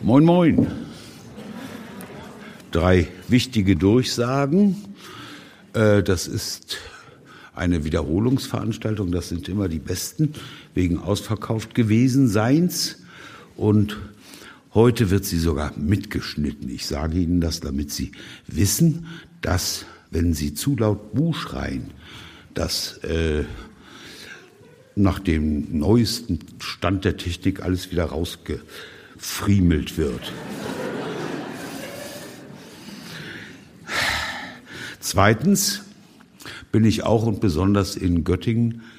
Moin, moin. 3 wichtige Durchsagen. Das ist eine Wiederholungsveranstaltung. Das sind immer die besten, wegen ausverkauft gewesen Seins. Und heute wird sie sogar mitgeschnitten. Ich sage Ihnen das, damit Sie wissen, dass, wenn Sie zu laut Buh schreien, dass nach dem neuesten Stand der Technik alles wieder rausgefriemelt wird. Zweitens bin ich auch und besonders in Göttingen